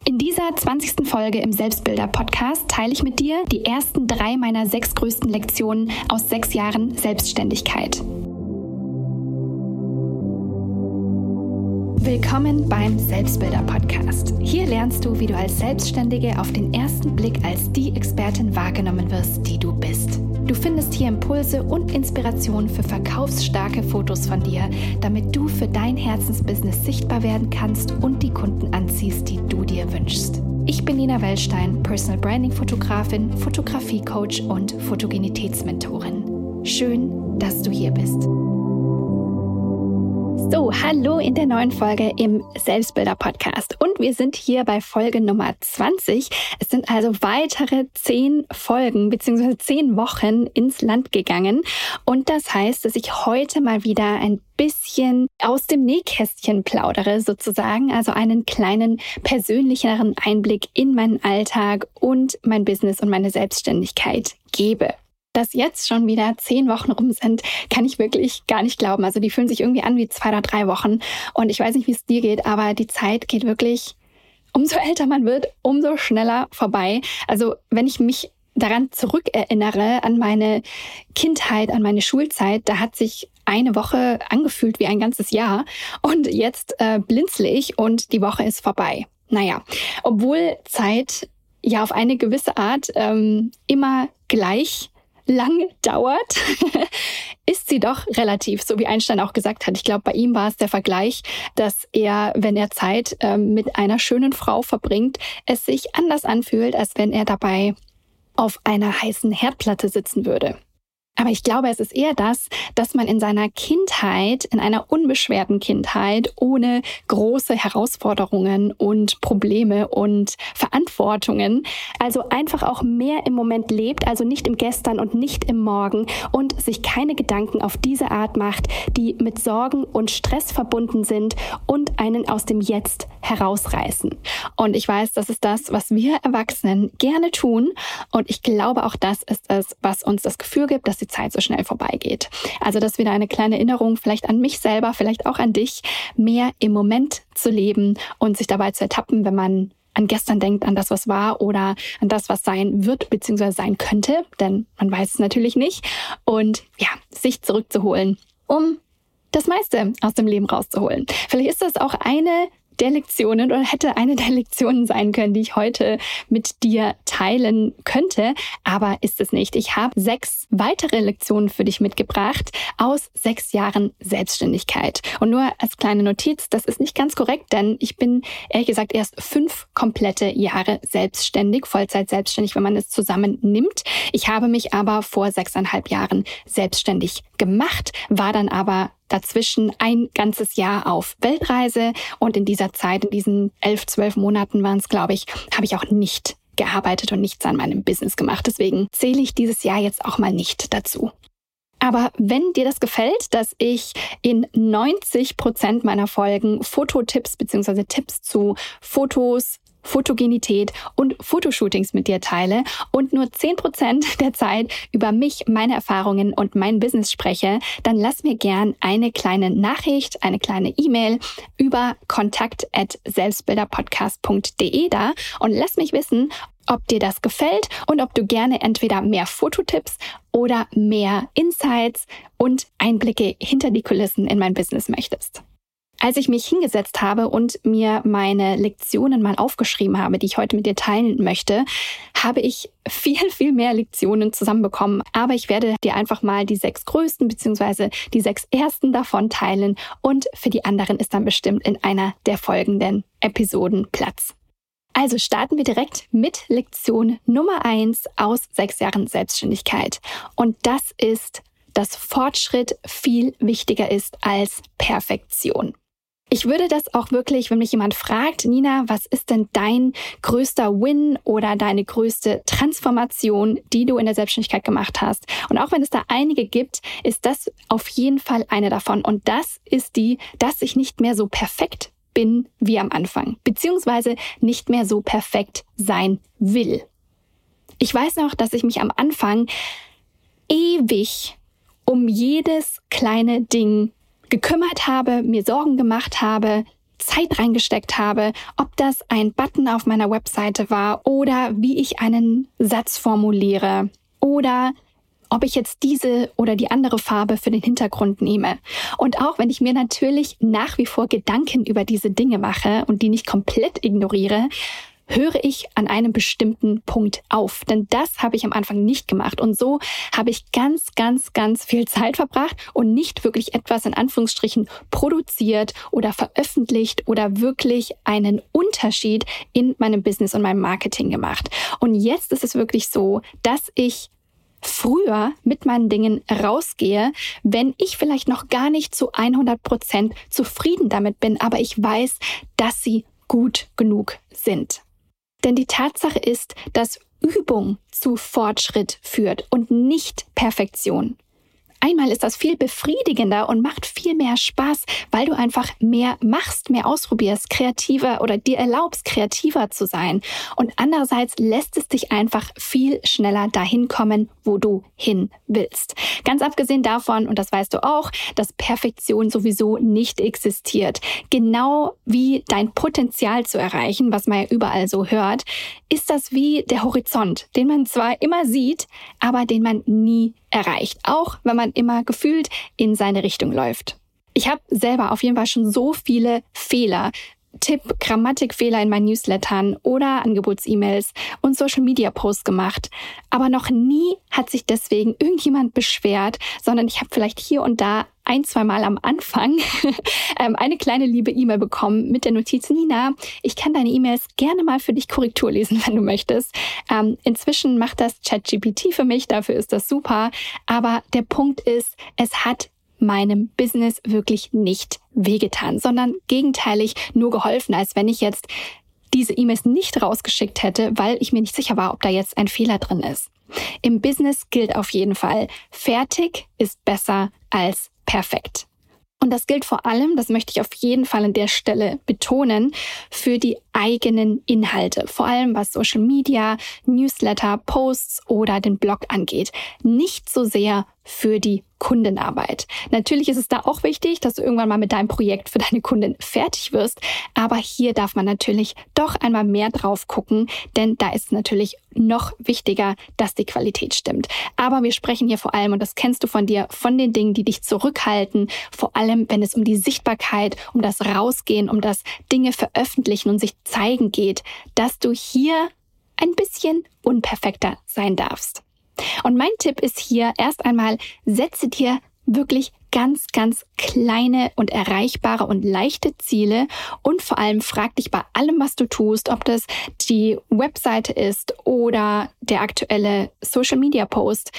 In dieser 20. Folge im Selbstbilder-Podcast teile ich mit dir die ersten 3 meiner 6 größten Lektionen aus 6 Jahren Selbstständigkeit. Willkommen beim Selbstbilder-Podcast. Hier lernst du, wie du als Selbstständige auf den ersten Blick als die Expertin wahrgenommen wirst, die du bist. Du findest hier Impulse und Inspiration für verkaufsstarke Fotos von dir, damit du für dein Herzensbusiness sichtbar werden kannst und die Kunden anziehst, die du dir wünschst. Ich bin Nina Wellstein, Personal Branding Fotografin, Fotografie-Coach und Fotogenitätsmentorin. Schön, dass du hier bist. So, hallo in der neuen Folge im Selbstbilder-Podcast und wir sind hier bei Folge Nummer 20. Es sind also weitere 10 Folgen bzw. 10 Wochen ins Land gegangen und das heißt, dass ich heute mal wieder ein bisschen aus dem Nähkästchen plaudere sozusagen, also einen kleinen persönlicheren Einblick in meinen Alltag und mein Business und meine Selbstständigkeit gebe. Dass jetzt schon wieder 10 Wochen rum sind, kann ich wirklich gar nicht glauben. Also die fühlen sich irgendwie an wie 2 oder 3 Wochen. Und ich weiß nicht, wie es dir geht, aber die Zeit geht wirklich, umso älter man wird, umso schneller vorbei. Also wenn ich mich daran zurückerinnere, an meine Kindheit, an meine Schulzeit, da hat sich eine Woche angefühlt wie ein ganzes Jahr. Und jetzt blinzle ich und die Woche ist vorbei. Naja, obwohl Zeit ja auf eine gewisse Art immer gleich lang dauert, ist sie doch relativ, so wie Einstein auch gesagt hat. Ich glaube, bei ihm war es der Vergleich, dass er, wenn er Zeit mit einer schönen Frau verbringt, es sich anders anfühlt, als wenn er dabei auf einer heißen Herdplatte sitzen würde. Aber ich glaube, es ist eher das, dass man in seiner Kindheit, in einer unbeschwerten Kindheit, ohne große Herausforderungen und Probleme und Verantwortungen, also einfach auch mehr im Moment lebt, also nicht im Gestern und nicht im Morgen und sich keine Gedanken auf diese Art macht, die mit Sorgen und Stress verbunden sind und einen aus dem Jetzt herausreißen. Und ich weiß, das ist das, was wir Erwachsenen gerne tun. Und ich glaube, auch das ist es, was uns das Gefühl gibt, dass die Zeit so schnell vorbeigeht. Also das ist wieder eine kleine Erinnerung, vielleicht an mich selber, vielleicht auch an dich, mehr im Moment zu leben und sich dabei zu ertappen, wenn man an gestern denkt, an das, was war oder an das, was sein wird bzw. sein könnte, denn man weiß es natürlich nicht. Und ja, sich zurückzuholen, um das meiste aus dem Leben rauszuholen. Vielleicht ist das auch eine der Lektionen oder hätte eine der Lektionen sein können, die ich heute mit dir teilen könnte, aber ist es nicht. Ich habe 6 weitere Lektionen für dich mitgebracht aus 6 Jahren Selbstständigkeit. Und nur als kleine Notiz, das ist nicht ganz korrekt, denn ich bin ehrlich gesagt erst 5 komplette Jahre selbstständig, Vollzeit selbstständig, wenn man es zusammen nimmt. Ich habe mich aber vor 6,5 Jahren selbstständig gemacht, war dann aber dazwischen ein ganzes Jahr auf Weltreise und in dieser Zeit, in diesen 11, 12 Monaten waren es, glaube ich, habe ich auch nicht gearbeitet und nichts an meinem Business gemacht. Deswegen zähle ich dieses Jahr jetzt auch mal nicht dazu. Aber wenn dir das gefällt, dass ich in 90% meiner Folgen Fototipps bzw. Tipps zu Fotos, Fotogenität und Fotoshootings mit dir teile und nur 10% der Zeit über mich, meine Erfahrungen und mein Business spreche, dann lass mir gern eine kleine Nachricht, eine kleine E-Mail über kontakt@selbstbilderpodcast.de da und lass mich wissen, ob dir das gefällt und ob du gerne entweder mehr Fototipps oder mehr Insights und Einblicke hinter die Kulissen in mein Business möchtest. Als ich mich hingesetzt habe und mir meine Lektionen mal aufgeschrieben habe, die ich heute mit dir teilen möchte, habe ich viel, viel mehr Lektionen zusammenbekommen. Aber ich werde dir einfach mal die 6 größten bzw. die 6 ersten davon teilen und für die anderen ist dann bestimmt in einer der folgenden Episoden Platz. Also starten wir direkt mit Lektion Nummer 1 aus 6 Jahren Selbstständigkeit. Und das ist, dass Fortschritt viel wichtiger ist als Perfektion. Ich würde das auch wirklich, wenn mich jemand fragt, Nina, was ist denn dein größter Win oder deine größte Transformation, die du in der Selbstständigkeit gemacht hast? Und auch wenn es da einige gibt, ist das auf jeden Fall eine davon. Und das ist die, dass ich nicht mehr so perfekt bin wie am Anfang, beziehungsweise nicht mehr so perfekt sein will. Ich weiß noch, dass ich mich am Anfang ewig um jedes kleine Ding gekümmert habe, mir Sorgen gemacht habe, Zeit reingesteckt habe, ob das ein Button auf meiner Webseite war oder wie ich einen Satz formuliere oder ob ich jetzt diese oder die andere Farbe für den Hintergrund nehme. Und auch wenn ich mir natürlich nach wie vor Gedanken über diese Dinge mache und die nicht komplett ignoriere, höre ich an einem bestimmten Punkt auf. Denn das habe ich am Anfang nicht gemacht. Und so habe ich ganz viel Zeit verbracht und nicht wirklich etwas in Anführungsstrichen produziert oder veröffentlicht oder wirklich einen Unterschied in meinem Business und meinem Marketing gemacht. Und jetzt ist es wirklich so, dass ich früher mit meinen Dingen rausgehe, wenn ich vielleicht noch gar nicht zu 100% zufrieden damit bin, aber ich weiß, dass sie gut genug sind. Denn die Tatsache ist, dass Übung zu Fortschritt führt und nicht Perfektion. Einmal ist das viel befriedigender und macht viel mehr Spaß, weil du einfach mehr machst, mehr ausprobierst, kreativer oder dir erlaubst, kreativer zu sein. Und andererseits lässt es dich einfach viel schneller dahin kommen, wo du hin willst. Ganz abgesehen davon, und das weißt du auch, dass Perfektion sowieso nicht existiert. Genau wie dein Potenzial zu erreichen, was man ja überall so hört, ist das wie der Horizont, den man zwar immer sieht, aber den man nie erreicht, auch wenn man immer gefühlt in seine Richtung läuft. Ich habe selber auf jeden Fall schon so viele Fehler, Grammatikfehler in meinen Newslettern oder Angebots-E-Mails und Social-Media-Posts gemacht. Aber noch nie hat sich deswegen irgendjemand beschwert, sondern ich habe vielleicht hier und da 1-2 Mal am Anfang eine kleine liebe E-Mail bekommen mit der Notiz: Nina, ich kann deine E-Mails gerne mal für dich Korrektur lesen, wenn du möchtest. Inzwischen macht das ChatGPT für mich, dafür ist das super. Aber der Punkt ist, es hat meinem Business wirklich nicht wehgetan, sondern gegenteilig nur geholfen, als wenn ich jetzt diese E-Mails nicht rausgeschickt hätte, weil ich mir nicht sicher war, ob da jetzt ein Fehler drin ist. Im Business gilt auf jeden Fall, fertig ist besser als perfekt. Und das gilt vor allem, das möchte ich auf jeden Fall an der Stelle betonen, für die eigenen Inhalte. Vor allem was Social Media, Newsletter, Posts oder den Blog angeht. Nicht so sehr für die Kundenarbeit. Natürlich ist es da auch wichtig, dass du irgendwann mal mit deinem Projekt für deine Kunden fertig wirst. Aber hier darf man natürlich doch einmal mehr drauf gucken, denn da ist es natürlich noch wichtiger, dass die Qualität stimmt. Aber wir sprechen hier vor allem, und das kennst du von dir, von den Dingen, die dich zurückhalten. Vor allem, wenn es um die Sichtbarkeit, um das Rausgehen, um das Dinge veröffentlichen und sich zeigen geht, dass du hier ein bisschen unperfekter sein darfst. Und mein Tipp ist hier erst einmal, setze dir wirklich ganz kleine und erreichbare und leichte Ziele und vor allem frag dich bei allem, was du tust, ob das die Webseite ist oder der aktuelle Social Media Post,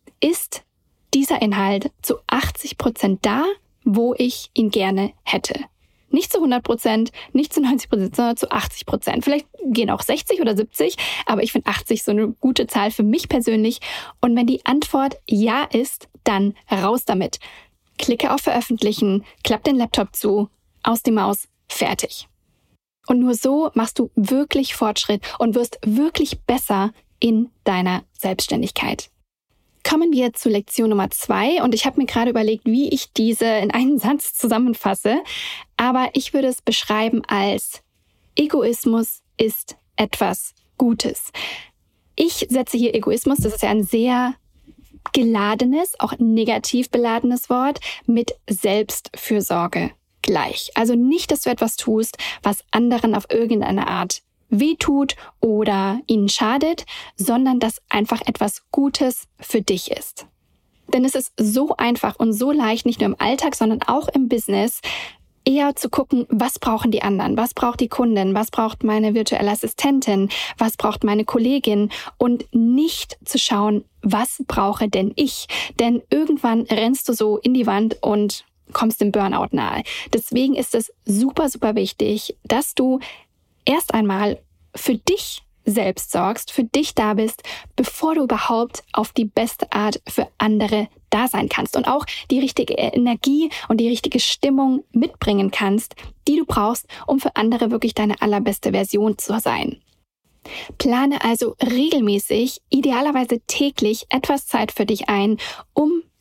ist dieser Inhalt zu 80% da, wo ich ihn gerne hätte. Nicht zu 100%, nicht zu 90%, sondern zu 80%. Vielleicht gehen auch 60 oder 70, aber ich finde 80 so eine gute Zahl für mich persönlich. Und wenn die Antwort ja ist, dann raus damit. Klicke auf Veröffentlichen, klapp den Laptop zu, aus die Maus, fertig. Und nur so machst du wirklich Fortschritt und wirst wirklich besser in deiner Selbstständigkeit. Kommen wir zu Lektion Nummer 2 und ich habe mir gerade überlegt, wie ich diese in einen Satz zusammenfasse, aber ich würde es beschreiben als: Egoismus ist etwas Gutes. Ich setze hier Egoismus, das ist ja ein sehr geladenes, auch negativ beladenes Wort, mit Selbstfürsorge gleich. Also nicht, dass du etwas tust, was anderen auf irgendeine Art wehtut oder ihnen schadet, sondern dass einfach etwas Gutes für dich ist. Denn es ist so einfach und so leicht, nicht nur im Alltag, sondern auch im Business, eher zu gucken, was brauchen die anderen, was braucht die Kundin, was braucht meine virtuelle Assistentin, was braucht meine Kollegin und nicht zu schauen, was brauche denn ich? Denn irgendwann rennst du so in die Wand und kommst dem Burnout nahe. Deswegen ist es super wichtig, dass du erst einmal für dich selbst sorgst, für dich da bist, bevor du überhaupt auf die beste Art für andere da sein kannst und auch die richtige Energie und die richtige Stimmung mitbringen kannst, die du brauchst, um für andere wirklich deine allerbeste Version zu sein. Plane also regelmäßig, idealerweise täglich, etwas Zeit für dich ein, um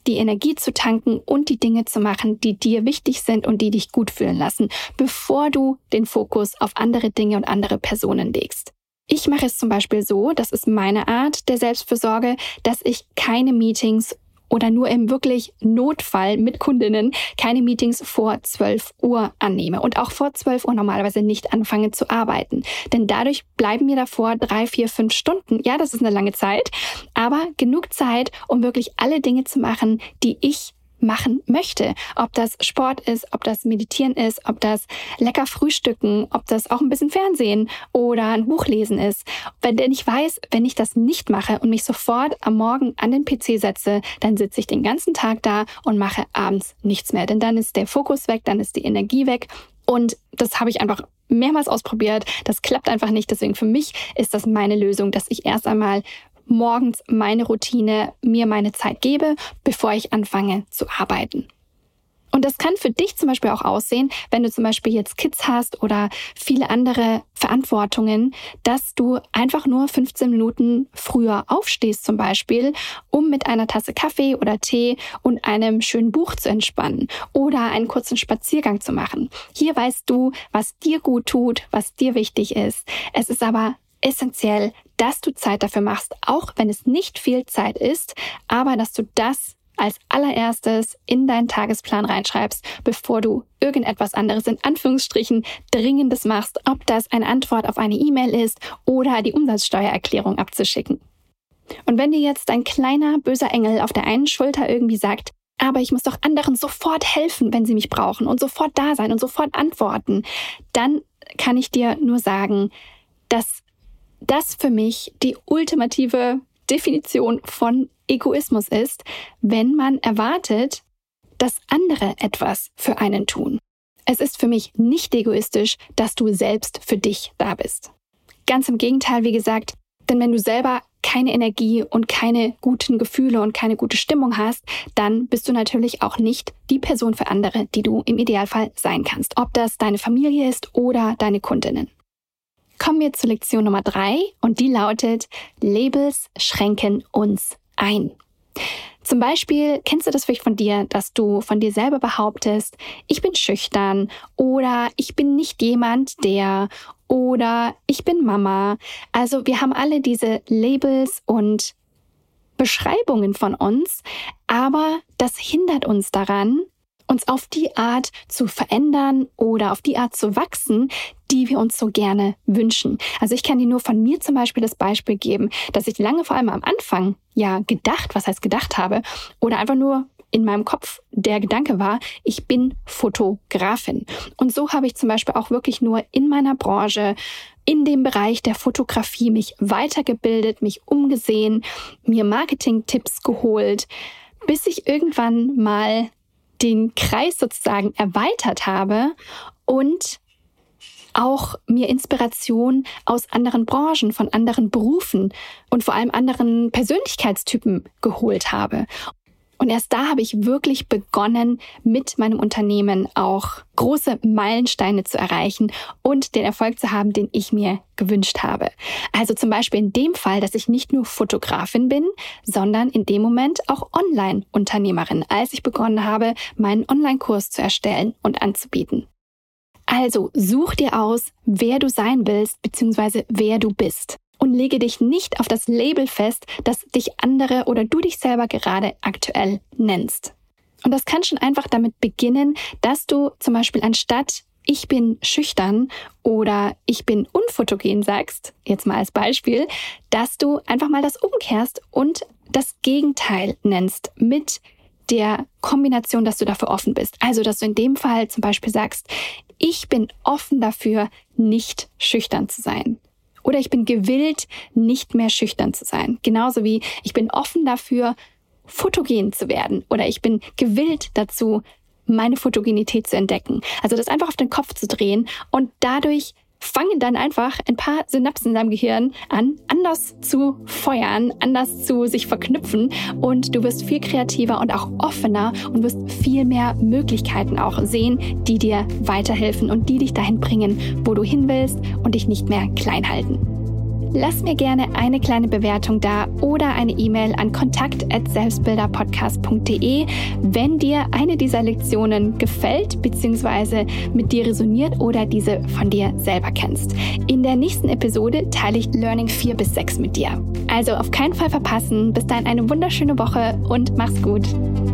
die Energie zu tanken und die Dinge zu machen, die dir wichtig sind und die dich gut fühlen lassen, bevor du den Fokus auf andere Dinge und andere Personen legst. Ich mache es zum Beispiel so, das ist meine Art der Selbstfürsorge, dass ich keine Meetings oder nur im wirklich Notfall mit Kundinnen keine Meetings vor 12 Uhr annehme und auch vor 12 Uhr normalerweise nicht anfange zu arbeiten. Denn dadurch bleiben mir davor 3, 4, 5 Stunden. Ja, das ist eine lange Zeit, aber genug Zeit, um wirklich alle Dinge zu machen, die ich machen möchte. Ob das Sport ist, ob das Meditieren ist, ob das lecker Frühstücken, ob das auch ein bisschen Fernsehen oder ein Buch lesen ist. Denn ich weiß, wenn ich das nicht mache und mich sofort am Morgen an den PC setze, dann sitze ich den ganzen Tag da und mache abends nichts mehr. Denn dann ist der Fokus weg, dann ist die Energie weg. Und das habe ich einfach mehrmals ausprobiert. Das klappt einfach nicht. Deswegen für mich ist das meine Lösung, dass ich erst einmal morgens meine Routine, mir meine Zeit gebe, bevor ich anfange zu arbeiten. Und das kann für dich zum Beispiel auch aussehen, wenn du zum Beispiel jetzt Kids hast oder viele andere Verantwortungen, dass du einfach nur 15 Minuten früher aufstehst zum Beispiel, um mit einer Tasse Kaffee oder Tee und einem schönen Buch zu entspannen oder einen kurzen Spaziergang zu machen. Hier weißt du, was dir gut tut, was dir wichtig ist. Es ist aber essentiell, dass du Zeit dafür machst, auch wenn es nicht viel Zeit ist, aber dass du das als allererstes in deinen Tagesplan reinschreibst, bevor du irgendetwas anderes in Anführungsstrichen Dringendes machst, ob das eine Antwort auf eine E-Mail ist oder die Umsatzsteuererklärung abzuschicken. Und wenn dir jetzt ein kleiner böser Engel auf der einen Schulter irgendwie sagt, aber ich muss doch anderen sofort helfen, wenn sie mich brauchen und sofort da sein und sofort antworten, dann kann ich dir nur sagen, dass das für mich die ultimative Definition von Egoismus ist, wenn man erwartet, dass andere etwas für einen tun. Es ist für mich nicht egoistisch, dass du selbst für dich da bist. Ganz im Gegenteil, wie gesagt, denn wenn du selber keine Energie und keine guten Gefühle und keine gute Stimmung hast, dann bist du natürlich auch nicht die Person für andere, die du im Idealfall sein kannst. Ob das deine Familie ist oder deine Kundinnen. Kommen wir zur Lektion Nummer 3 und die lautet, Labels schränken uns ein. Zum Beispiel kennst du das vielleicht von dir, dass du von dir selber behauptest, ich bin schüchtern oder ich bin nicht jemand, der oder ich bin Mama. Also wir haben alle diese Labels und Beschreibungen von uns, aber das hindert uns daran, uns auf die Art zu verändern oder auf die Art zu wachsen, die wir uns so gerne wünschen. Also ich kann dir nur von mir zum Beispiel das Beispiel geben, dass ich lange, vor allem am Anfang, gedacht habe oder einfach nur in meinem Kopf der Gedanke war, ich bin Fotografin. Und so habe ich zum Beispiel auch wirklich nur in meiner Branche, in dem Bereich der Fotografie mich weitergebildet, mich umgesehen, mir Marketing-Tipps geholt, bis ich irgendwann mal den Kreis sozusagen erweitert habe und auch mir Inspiration aus anderen Branchen, von anderen Berufen und vor allem anderen Persönlichkeitstypen geholt habe. Und erst da habe ich wirklich begonnen, mit meinem Unternehmen auch große Meilensteine zu erreichen und den Erfolg zu haben, den ich mir gewünscht habe. Also zum Beispiel in dem Fall, dass ich nicht nur Fotografin bin, sondern in dem Moment auch Online-Unternehmerin, als ich begonnen habe, meinen Online-Kurs zu erstellen und anzubieten. Also such dir aus, wer du sein willst bzw. wer du bist. Und lege dich nicht auf das Label fest, das dich andere oder du dich selber gerade aktuell nennst. Und das kann schon einfach damit beginnen, dass du zum Beispiel anstatt ich bin schüchtern oder ich bin unfotogen sagst, jetzt mal als Beispiel, dass du einfach mal das umkehrst und das Gegenteil nennst mit der Kombination, dass du dafür offen bist. Also, dass du in dem Fall zum Beispiel sagst, ich bin offen dafür, nicht schüchtern zu sein. Oder ich bin gewillt, nicht mehr schüchtern zu sein. Genauso wie ich bin offen dafür, fotogen zu werden. Oder ich bin gewillt dazu, meine Fotogenität zu entdecken. Also das einfach auf den Kopf zu drehen und dadurch fangen dann einfach ein paar Synapsen in deinem Gehirn an, anders zu feuern, anders zu sich verknüpfen und du wirst viel kreativer und auch offener und wirst viel mehr Möglichkeiten auch sehen, die dir weiterhelfen und die dich dahin bringen, wo du hin willst und dich nicht mehr klein halten. Lass mir gerne eine kleine Bewertung da oder eine E-Mail an kontakt@selbstbilderpodcast.de, wenn dir eine dieser Lektionen gefällt bzw. mit dir resoniert oder diese von dir selber kennst. In der nächsten Episode teile ich Learning 4 bis 6 mit dir. Also auf keinen Fall verpassen. Bis dahin eine wunderschöne Woche und mach's gut.